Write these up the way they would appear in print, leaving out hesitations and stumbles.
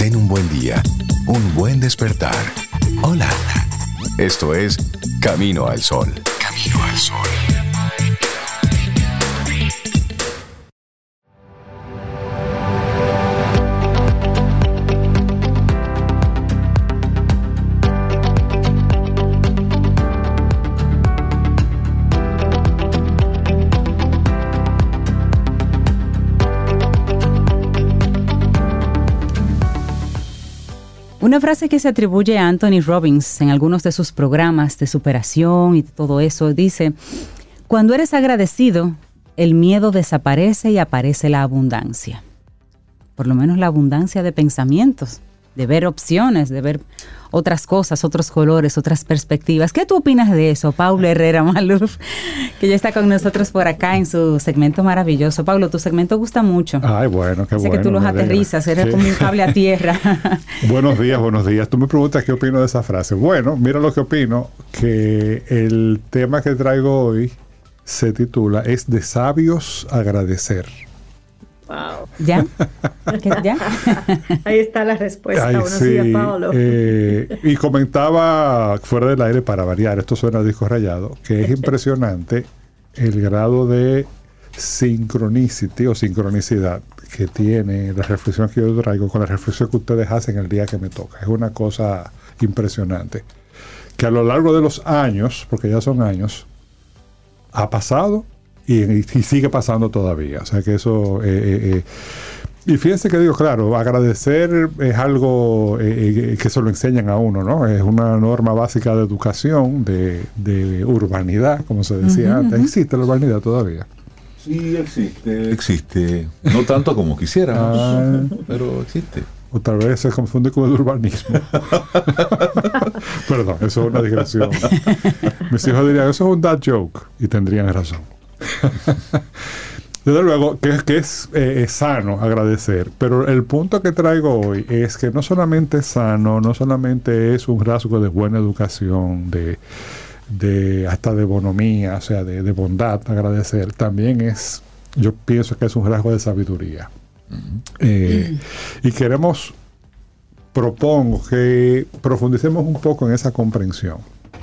Ten un buen día, un buen despertar. Hola. Esto es Camino al Sol. Camino al Sol. Una frase que se atribuye a Anthony Robbins en algunos de sus programas de superación y todo eso, dice: cuando eres agradecido, el miedo desaparece y aparece la abundancia. Por lo menos la abundancia de pensamientos, de ver opciones, de ver otras cosas, otros colores, otras perspectivas. ¿Qué tú opinas de eso, Paulo Herrera Maluf, que ya está con nosotros por acá en su segmento maravilloso? Paulo, tu segmento gusta mucho. Ay, bueno, qué bueno. Sé que tú los aterrizas, eres como un cable a tierra. Buenos días, buenos días. Tú me preguntas qué opino de esa frase. Bueno, mira lo que opino, que el tema que traigo hoy se titula Es de sabios agradecer. Wow. ¿Ya? ¿Ya? Ahí está la respuesta. Buenos días, Pablo. Y comentaba fuera del aire, para variar, esto suena a disco rayado, que es impresionante el grado de sincronicidad que tiene la reflexión que yo traigo con la reflexión que ustedes hacen el día que me toca. Es una cosa impresionante. Que a lo largo de los años, porque ya son años, ha pasado y sigue pasando todavía. O sea que eso... y fíjense que digo, claro, agradecer es algo que se lo enseñan a uno, ¿no? Es una norma básica de educación, de urbanidad, como se decía antes. ¿Existe la urbanidad todavía? Sí, existe. No tanto como quisiéramos, pero existe. O tal vez se confunde con el urbanismo. Perdón, eso es una digresión. Mis hijos dirían, eso es un dad joke, y tendrían razón. Desde luego que es sano agradecer, pero el punto que traigo hoy es que no solamente es sano, no solamente es un rasgo de buena educación, hasta de bonomía, o sea, de bondad agradecer, también es, yo pienso que es un rasgo de sabiduría. Y propongo que profundicemos un poco en esa comprensión.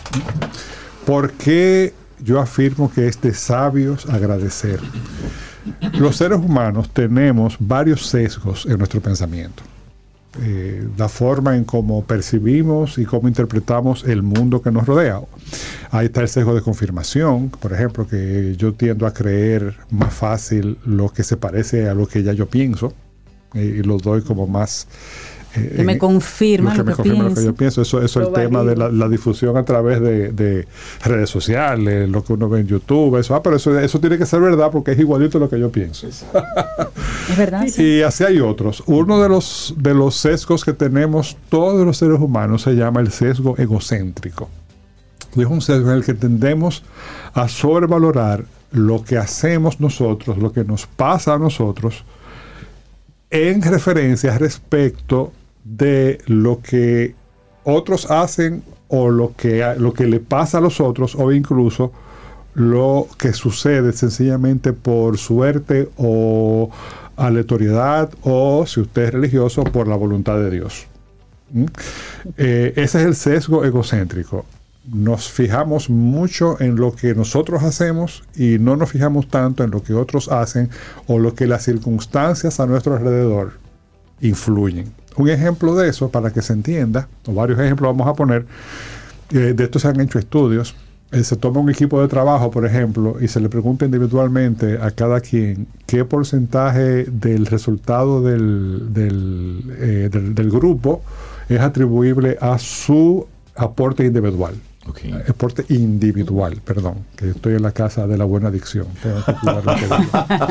¿Por qué yo afirmo que es de sabios agradecer? Los seres humanos tenemos varios sesgos en nuestro pensamiento. La forma en cómo percibimos y cómo interpretamos el mundo que nos rodea. Ahí está el sesgo de confirmación, por ejemplo, que yo tiendo a creer más fácil lo que se parece a lo que ya yo pienso, y lo doy como más... que me confirma lo que yo pienso. Eso es el tema de la difusión a través de redes sociales, lo que uno ve en YouTube, pero eso tiene que ser verdad porque es igualito a lo que yo pienso. Es verdad. Sí. Y así hay otros. Uno de los sesgos que tenemos todos los seres humanos se llama el sesgo egocéntrico. Es un sesgo en el que tendemos a sobrevalorar lo que hacemos nosotros, lo que nos pasa a nosotros, en referencia respecto de lo que otros hacen o lo que le pasa a los otros, o incluso lo que sucede sencillamente por suerte o aleatoriedad, o si usted es religioso, por la voluntad de Dios. Ese es el sesgo egocéntrico. Nos fijamos mucho en lo que nosotros hacemos y no nos fijamos tanto en lo que otros hacen o lo que las circunstancias a nuestro alrededor influyen. Un ejemplo de eso, para que se entienda, o varios ejemplos vamos a poner, de esto se han hecho estudios. Se toma un equipo de trabajo, por ejemplo, y se le pregunta individualmente a cada quien qué porcentaje del resultado del grupo es atribuible a su aporte individual. Okay. Aporte individual, perdón, que estoy en la casa de la buena dicción. Tengo que cuidar lo que digo.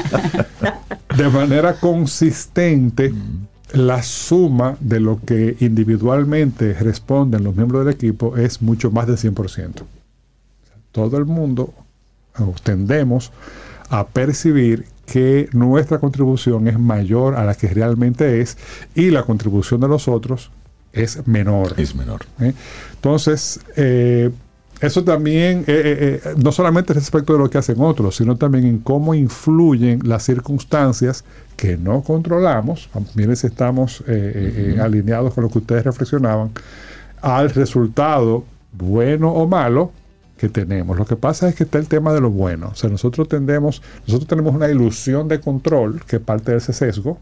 De manera consistente, la suma de lo que individualmente responden los miembros del equipo es mucho más del 100%. Todo el mundo tendemos a percibir que nuestra contribución es mayor a la que realmente es, y la contribución de los otros es menor. Es menor. Entonces, eso también, no solamente respecto de lo que hacen otros, sino también en cómo influyen las circunstancias que no controlamos. Miren si estamos alineados con lo que ustedes reflexionaban, al resultado bueno o malo que tenemos. Lo que pasa es que está el tema de lo bueno. O sea, nosotros tenemos una ilusión de control, que parte de ese sesgo,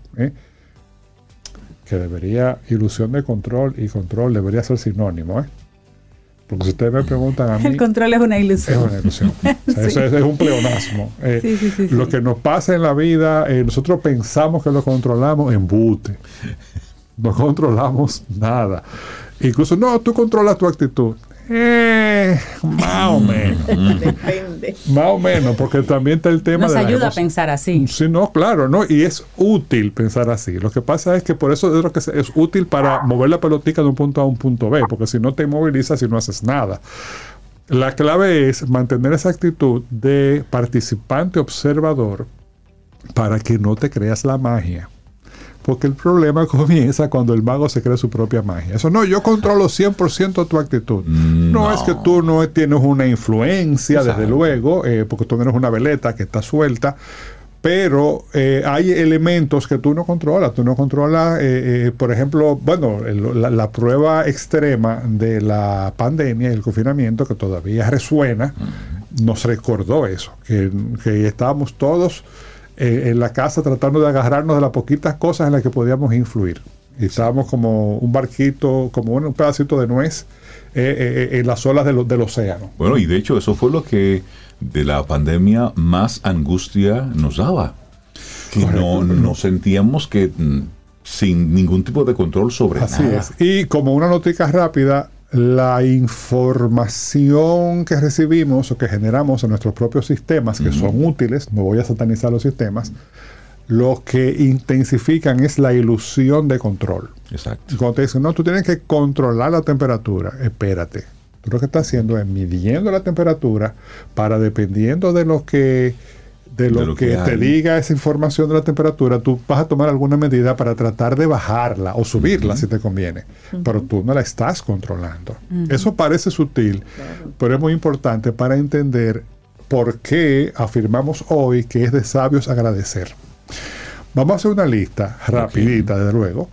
que ilusión de control y control debería ser sinónimo, porque si ustedes me preguntan a mí... El control es una ilusión. Es una ilusión. O sea, eso es un pleonasmo. Sí. Lo que nos pasa en la vida, nosotros pensamos que lo controlamos, embute. No controlamos nada. Incluso, no, tú controlas tu actitud. Más o menos. Depende. Más o menos, porque también está el tema Nos de... ayuda a pensar así. Sí, no, claro, ¿no? Y es útil pensar así. Lo que pasa es que por eso es lo que es útil para mover la pelotica de un punto A a un punto B, porque si no te inmovilizas y no haces nada. La clave es mantener esa actitud de participante observador para que no te creas la magia. Porque el problema comienza cuando el mago se crea su propia magia. Eso no, yo controlo 100% tu actitud. No es que tú no tienes una influencia, desde luego, porque tú no eres una veleta que está suelta, pero hay elementos que tú no controlas. Tú no controlas, por ejemplo, bueno, la prueba extrema de la pandemia y el confinamiento, que todavía resuena, nos recordó eso, que estábamos todos en la casa tratando de agarrarnos de las poquitas cosas en las que podíamos influir. Y estábamos como un barquito, como un pedacito de nuez en las olas del océano. Bueno, y de hecho eso fue lo que de la pandemia más angustia nos daba. Que no sentíamos que sin ningún tipo de control sobre Así nada. es. Y como una notica rápida, la información que recibimos o que generamos en nuestros propios sistemas, que son útiles, no voy a satanizar los sistemas, lo que intensifican es la ilusión de control. Exacto. Cuando te dicen, no, tú tienes que controlar la temperatura, espérate. Tú lo que estás haciendo es midiendo la temperatura para, dependiendo de lo que te diga esa información de la temperatura, tú vas a tomar alguna medida para tratar de bajarla o subirla si te conviene, pero tú no la estás controlando. Eso parece sutil, pero es muy importante para entender por qué afirmamos hoy que es de sabios agradecer. Vamos a hacer una lista rapidita, desde luego,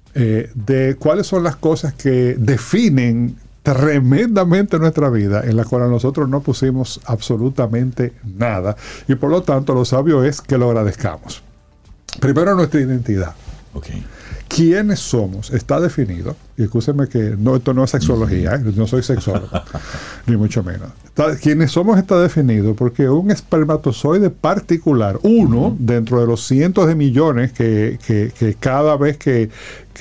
de cuáles son las cosas que definen tremendamente nuestra vida, en la cual nosotros no pusimos absolutamente nada, y por lo tanto lo sabio es que lo agradezcamos. Primero, nuestra identidad. ¿Quiénes somos? Está definido, y escúcheme que esto no es sexología, no soy sexólogo, ni mucho menos. Quiénes somos está definido porque un espermatozoide particular, uno dentro de los cientos de millones que cada vez que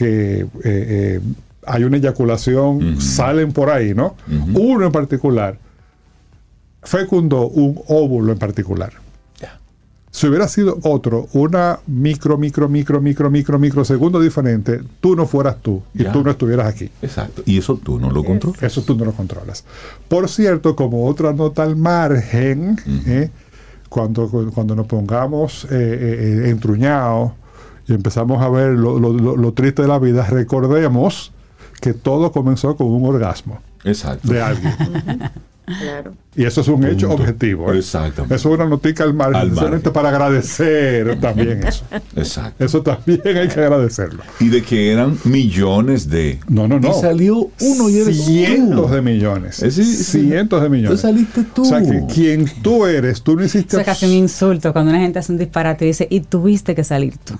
hay una eyaculación, salen por ahí, ¿no? Uno en particular fecundó un óvulo en particular. Si hubiera sido otro, una microsegundo diferente, tú no fueras tú y tú no estuvieras aquí. Exacto. Y eso tú no lo controlas. Eso tú no lo controlas. Por cierto, como otra nota al margen, cuando nos pongamos entruñados y empezamos a ver lo triste de la vida, recordemos que todo comenzó con un orgasmo. Exacto. De alguien. Claro. Y eso es un hecho objetivo. Exactamente. Eso es una notica al margen, solamente para agradecer también eso. Exacto. Eso también hay que agradecerlo. Y de que eran millones de... No. Y salió uno y eres cientos tú. de millones. Cientos de millones. Tú saliste tú. O sea, que quien tú eres, tú no hiciste... Eso es casi un insulto cuando una gente hace un disparate y dice, y tuviste que salir tú.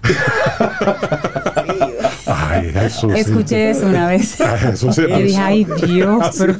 Ay, Jesús. Escuché eso una vez. Eso sí, y dije, ay Dios, pero...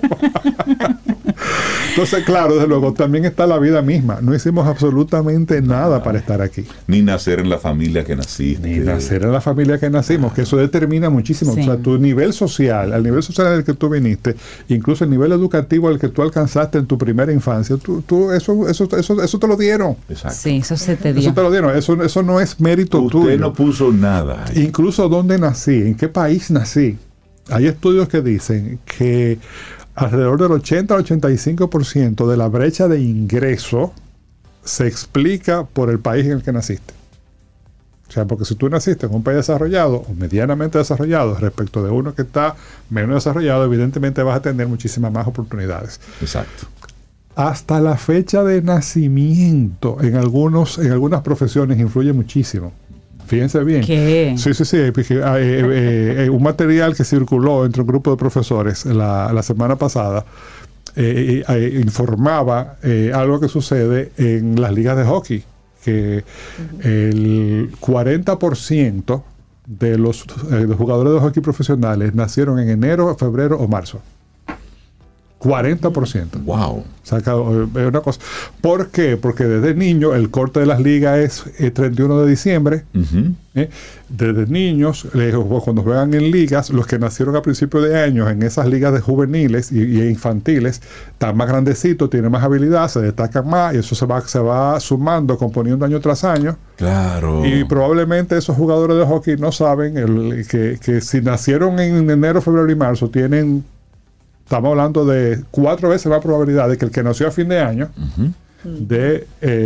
Entonces, claro, desde luego, también está la vida misma. No hicimos absolutamente nada para estar aquí. Ni nacer en la familia que naciste. Ni nacer en la familia que nacimos, que eso determina muchísimo. Sí. O sea, tu nivel social, al nivel social en el que tú viniste, incluso el nivel educativo al que tú alcanzaste en tu primera infancia, eso te lo dieron. Exacto. Sí, eso se te dio. Eso te lo dieron. Eso no es mérito tuyo. Usted no puso nada. Incluso dónde nací, en qué país nací. Hay estudios que dicen que alrededor del 80 al 85% de la brecha de ingreso se explica por el país en el que naciste. O sea, porque si tú naciste en un país desarrollado o medianamente desarrollado respecto de uno que está menos desarrollado, evidentemente vas a tener muchísimas más oportunidades. Exacto. Hasta la fecha de nacimiento en algunas profesiones influye muchísimo. Fíjense bien. ¿Qué? Sí. Un material que circuló entre un grupo de profesores la semana pasada informaba algo que sucede en las ligas de hockey, que el 40% de los jugadores de hockey profesionales nacieron en enero, febrero o marzo. 40%. Wow. O sea, es una cosa. ¿Por qué? Porque desde niño el corte de las ligas es el 31 de diciembre. Desde niños, cuando juegan en ligas, los que nacieron a principios de años en esas ligas de juveniles y infantiles, están más grandecitos, tienen más habilidad, se destacan más, y eso se va sumando, componiendo año tras año. Claro. Y probablemente esos jugadores de hockey no saben que si nacieron en enero, febrero y marzo, estamos hablando de 4 veces más probabilidad de que el que nació a fin de año de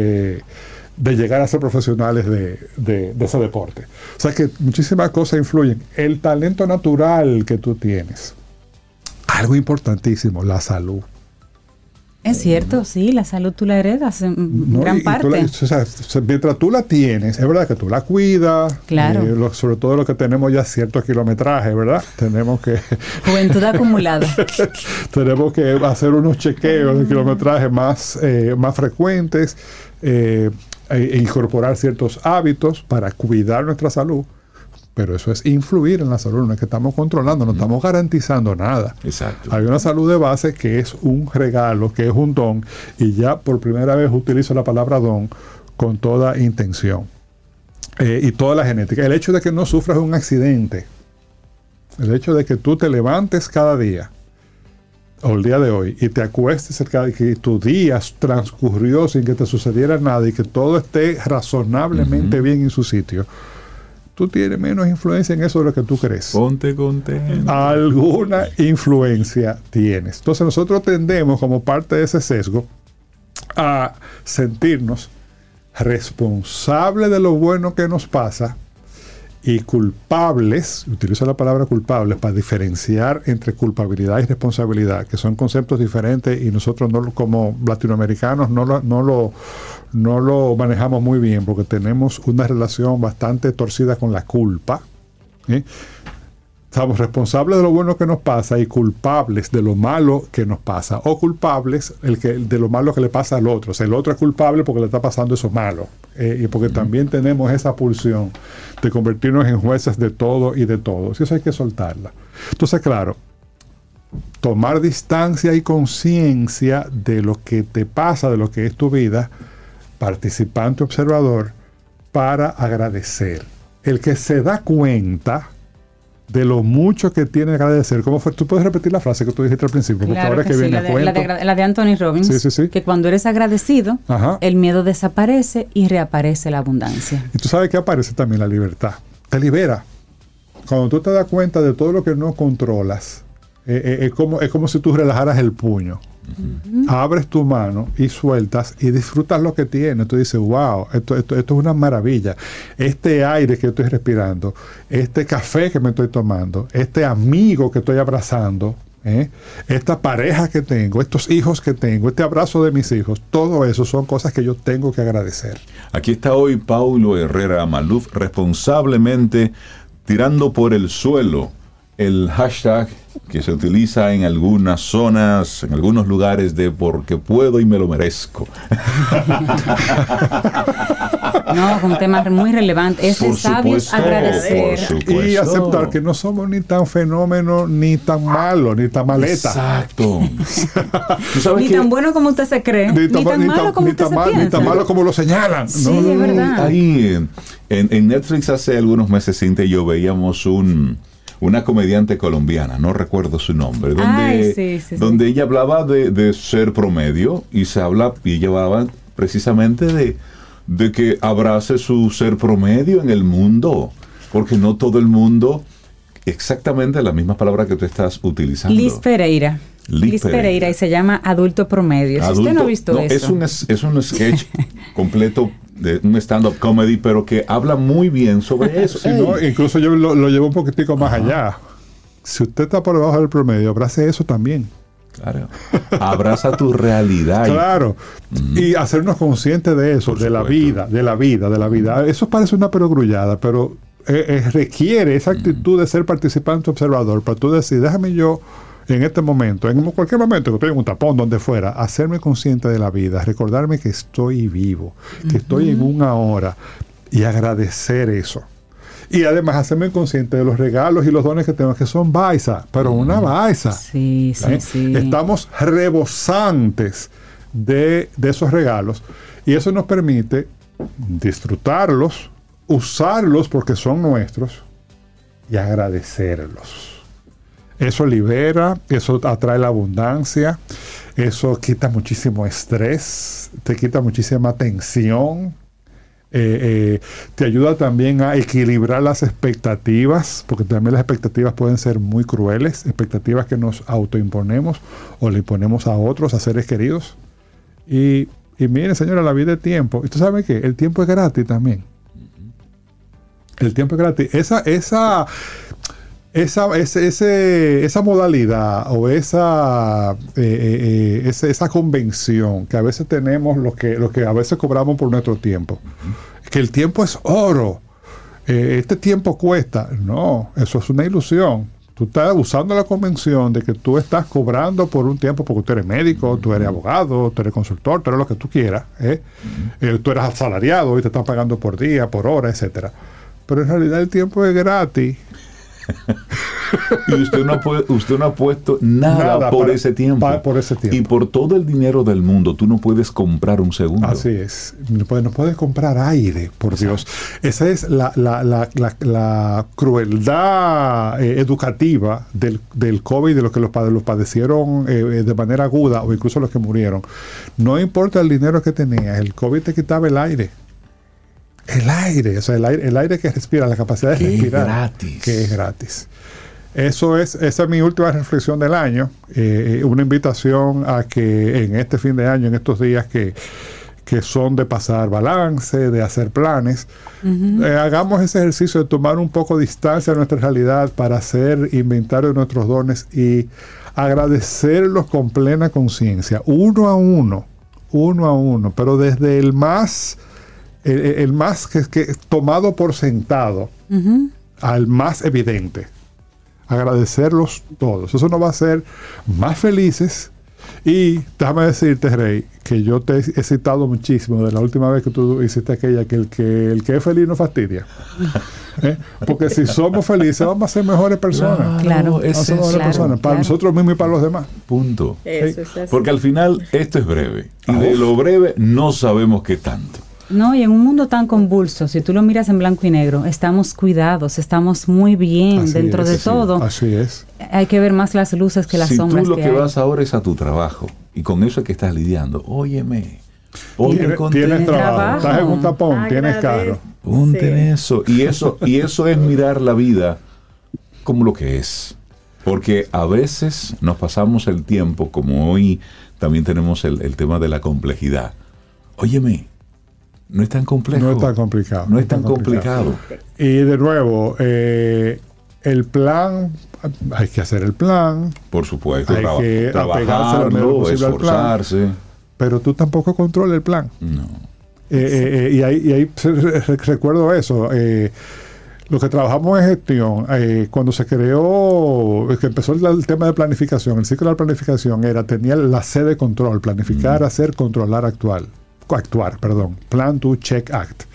llegar a ser profesionales de ese deporte. O sea que muchísimas cosas influyen. El talento natural que tú tienes. Algo importantísimo, la salud. Es cierto, sí, la salud tú la heredas en gran parte. Mientras tú la tienes, es verdad que tú la cuidas. Claro. Sobre todo los que tenemos ya cierto kilometraje, ¿verdad? Tenemos que... Juventud acumulada. Tenemos que hacer unos chequeos de kilometraje más frecuentes, e incorporar ciertos hábitos para cuidar nuestra salud. Pero eso es influir en la salud, no es que estamos controlando, no estamos garantizando nada. Exacto. Hay una salud de base que es un regalo, que es un don, y ya por primera vez utilizo la palabra don con toda intención. Y toda la genética. El hecho de que no sufras un accidente, el hecho de que tú te levantes cada día, o el día de hoy, y te acuestes cerca de que tu día transcurrió sin que te sucediera nada y que todo esté razonablemente bien en su sitio, tú tienes menos influencia en eso de lo que tú crees. Ponte contento. Alguna influencia tienes. Entonces nosotros tendemos, como parte de ese sesgo, a sentirnos responsables de lo bueno que nos pasa y culpables, utilizo la palabra culpables para diferenciar entre culpabilidad y responsabilidad, que son conceptos diferentes y nosotros como latinoamericanos no lo manejamos muy bien porque tenemos una relación bastante torcida con la culpa. Estamos responsables de lo bueno que nos pasa y culpables de lo malo que nos pasa, o culpables de lo malo que le pasa al otro. O sea, el otro es culpable porque le está pasando eso malo, y porque también tenemos esa pulsión de convertirnos en jueces de todo y de todos. Y eso hay que soltarla. Entonces, claro, tomar distancia y conciencia de lo que te pasa, de lo que es tu vida, participante observador, para agradecer. El que se da cuenta de lo mucho que tiene que agradecer. ¿Cómo fue? ¿Tú puedes repetir la frase que tú dijiste al principio? Porque claro ahora que sí, viene a cuento. La de Anthony Robbins. Sí. Que cuando eres agradecido, el miedo desaparece y reaparece la abundancia. Y tú sabes que aparece también la libertad. Te libera. Cuando tú te das cuenta de todo lo que no controlas, es como si tú relajaras el puño. Abres tu mano y sueltas y disfrutas lo que tienes. Tú dices, wow, esto es una maravilla. Este aire que estoy respirando, este café que me estoy tomando, este amigo que estoy abrazando, esta pareja que tengo, estos hijos que tengo, este abrazo de mis hijos, todo eso son cosas que yo tengo que agradecer. Aquí está hoy Paulo Herrera Maluf, responsablemente tirando por el suelo el hashtag que se utiliza en algunas zonas, en algunos lugares, de porque puedo y me lo merezco. No, un tema muy relevante. Es de sabios agradecer. Y aceptar que no somos ni tan fenómeno, ni tan malo, ni tan maleta. Exacto. Ni tan bueno como usted se cree, ni tan malo como usted se piensa. Ni tan malo como lo señalan. Sí, es verdad. Ahí, en Netflix hace algunos meses, Cintia y yo veíamos una comediante colombiana, no recuerdo su nombre, donde ella hablaba de ser promedio y ella hablaba precisamente de que abrace su ser promedio en el mundo, porque no todo el mundo, exactamente la misma palabra que tú estás utilizando. Liz Pereira, y se llama Adulto Promedio. Si usted no ha visto eso. Es un sketch completo de un stand-up comedy, pero que habla muy bien sobre eso. Sí, ¿no? Incluso yo lo llevo un poquitico más allá. Si usted está por debajo del promedio, abrace eso también. Claro. Abraza tu realidad. Claro. Y hacernos conscientes de eso, de la vida. Eso parece una perogrullada, pero requiere esa actitud de ser participante observador para tú decir, déjame yo en este momento, en cualquier momento que estoy en un tapón, donde fuera, hacerme consciente de la vida, recordarme que estoy vivo, que estoy en un ahora y agradecer eso. Y además hacerme consciente de los regalos y los dones que tengo, que son baisa, pero una baisa. Sí. Estamos rebosantes de esos regalos y eso nos permite disfrutarlos, usarlos porque son nuestros y agradecerlos. Eso libera, eso atrae la abundancia, eso quita muchísimo estrés, te quita muchísima tensión. Te ayuda también a equilibrar las expectativas, porque también las expectativas pueden ser muy crueles, expectativas que nos autoimponemos o le imponemos a otros, a seres queridos. Y miren, señora, la vida es tiempo. ¿Y tú sabes qué? El tiempo es gratis también. El tiempo es gratis. Esa modalidad o esa convención que a veces tenemos, lo que a veces cobramos por nuestro tiempo, que el tiempo es oro, este tiempo cuesta. No, eso es una ilusión. Tú estás usando la convención de que tú estás cobrando por un tiempo porque tú eres médico, tú eres abogado, tú eres consultor, tú eres lo que tú quieras, tú eres asalariado y te están pagando por día, por hora, etcétera. Pero en realidad el tiempo es gratis. Y usted no ha puesto nada por ese tiempo. Por ese tiempo. Y por todo el dinero del mundo, tú no puedes comprar un segundo. Así es. No puedes comprar aire, por Dios. Esa es la crueldad educativa del COVID, de los que los padecieron de manera aguda o incluso los que murieron. No importa el dinero que tenías, el COVID te quitaba el aire. El aire, o sea, el aire que respira, la capacidad de respirar, gratis. Que es gratis. Esa es mi última reflexión del año. Una invitación a que en este fin de año, en estos días que son de pasar balance, de hacer planes, hagamos ese ejercicio de tomar un poco de distancia de nuestra realidad para hacer inventario de nuestros dones y agradecerlos con plena conciencia, uno a uno, pero desde el más que tomado por sentado al más evidente. Agradecerlos todos. Eso nos va a hacer más felices. Y déjame decirte, Rey, que yo te he citado muchísimo de la última vez que tú hiciste aquella, que el que es feliz no fastidia. Porque si somos felices vamos a ser mejores personas. Claro, para nosotros mismos y para los demás. Punto. Eso es así. Porque al final esto es breve. Y de lo breve no sabemos qué tanto. No, y en un mundo tan convulso, si tú lo miras en blanco y negro, estamos cuidados, estamos muy bien dentro de todo. Así es. Hay que ver más las luces que las sombras. Si tú lo que vas ahora es a tu trabajo y con eso es que estás lidiando, óyeme, tienes trabajo, estás en un tapón, tienes carro. Ponte en eso. Y eso es mirar la vida como lo que es. Porque a veces nos pasamos el tiempo, como hoy también tenemos el tema de la complejidad. Óyeme, no es tan complejo. No es tan complicado. No es tan complicado. Y de nuevo, el plan, hay que hacer el plan. Por supuesto, hay que apegarse lo mejor posible esforzarse. Al plan, pero tú tampoco controlas el plan. No. Y ahí recuerdo eso. Lo que trabajamos en gestión, cuando se creó, que empezó el tema de planificación, el ciclo de la planificación tenía la C de control: planificar, hacer, controlar, actuar, Plan, Do, Check, Act.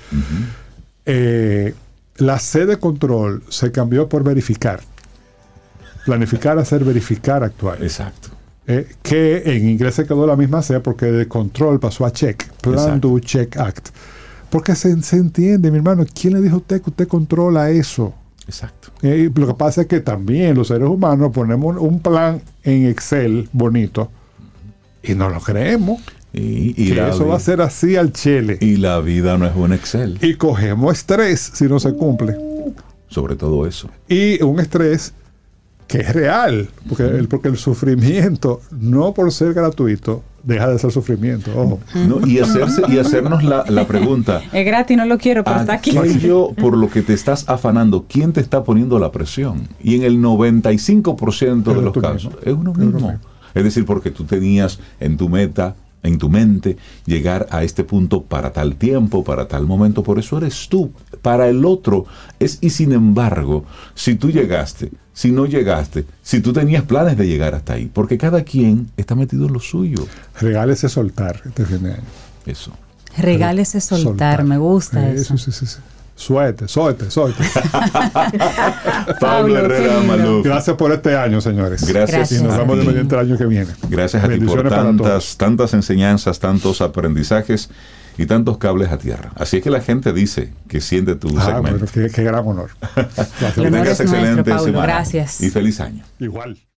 La C de control se cambió por verificar. Planificar, hacer, verificar, actuar. Exacto. Que en inglés se quedó la misma C porque de control pasó a check. Plan, Exacto. Do, Check, Act. Porque se entiende, mi hermano. ¿Quién le dijo a usted que usted controla eso? Exacto. Lo que pasa es que también los seres humanos ponemos un plan en Excel bonito y no lo creemos. Y que eso va a ser así al chele. Y la vida no es un Excel. Y cogemos estrés si no se cumple. Sobre todo eso. Y un estrés que es real. Porque el sufrimiento, no por ser gratuito, deja de ser sufrimiento. Ojo. No, y hacernos la pregunta. Es gratis, no lo quiero, pero está aquí. Aquello por lo que te estás afanando, ¿quién te está poniendo la presión? Y en el 95% de los casos es uno mismo. Es decir, porque tú tenías en tu mente, llegar a este punto para tal tiempo, para tal momento, por eso eres tú. Para el otro y sin embargo, si tú llegaste, si no llegaste, si tú tenías planes de llegar hasta ahí, porque cada quien está metido en lo suyo. Regálese soltar este fin de año. Eso. Regálese soltar, me gusta eso. Sí. Suelte. Pablo Herrera Maluf. Gracias por este año, señores. Gracias. Y nos vemos de mediante el año que viene. Gracias a ti por tantas enseñanzas, tantos aprendizajes y tantos cables a tierra. Así es que la gente dice que siente tu segmento. Bueno, qué gran honor. Que tengas excelente semana. Gracias. Y feliz año. Igual.